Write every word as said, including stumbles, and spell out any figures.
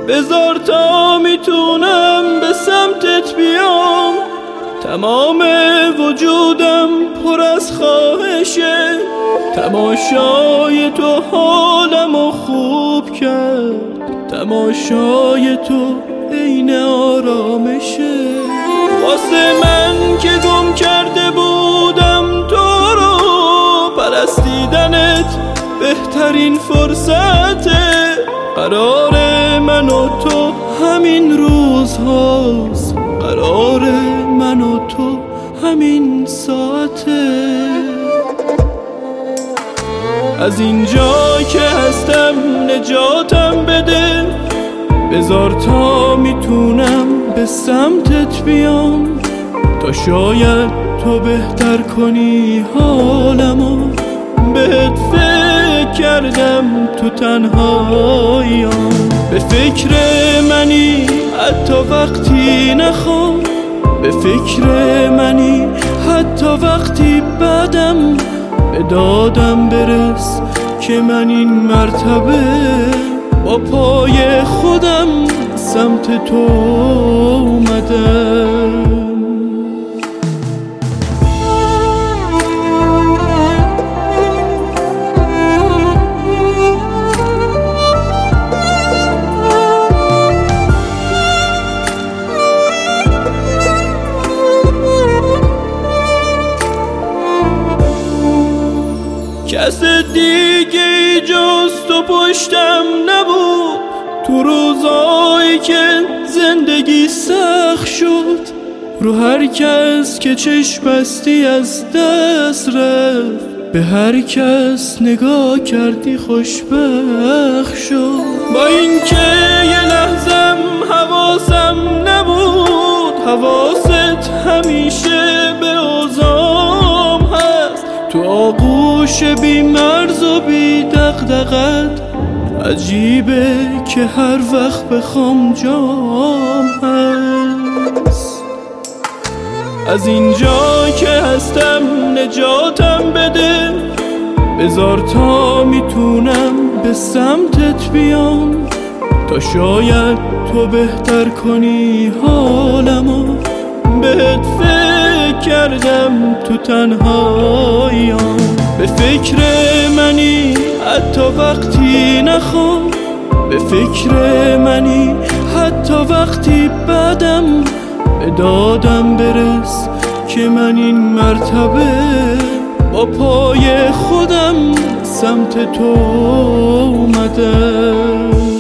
بذار تا میتونم به سمتت بیام. تمام وجودم پر از خواهشه، تماشای تو حالمو خوب کرد، تماشای تو عین آرامشه. واسه من که گم کرده بودم تو رو، پرستیدنت بهترین فرصته. قرار من و تو همین روز هاست، قرار من و تو همین ساعته. از اینجا که هستم نجاتم بده، بذار تا میتونم به سمتت بیام. تا شاید تو بهتر کنی حالمو، بهت فکر کردم تو تنهاییام. به فکر منی حتی وقتی نخوام، به فکر منی حتی وقتی بعدم. به دادم برس که من این مرتبه با پای خودم سمت تو اومدم. کس دیگه جز تو پشتم نبود، تو روزایی که زندگی سخت شد. رو هر کس که چشم بستی از دست رفت، به هر کس نگاه کردی خوشبخت شد. با این که یه لحظم حواسم نبود، حواست همیشه به اوضاعم هست. تو آغوش بی مرز و بی دغدغت، عجیبه که هر وقت بخوام جام هست. از اینجا که هستم نجاتم بده، بذار تا میتونم به سمتت بیام. تا شاید تو بهتر کنی حالمو، بهت فکر کردم تو تنهاییام. به فکر منی حتی وقتی نخوام، به فکر منی حتی وقتی بعدم. به دادم برس که من این مرتبه با پای خودم سمت تو اومدم.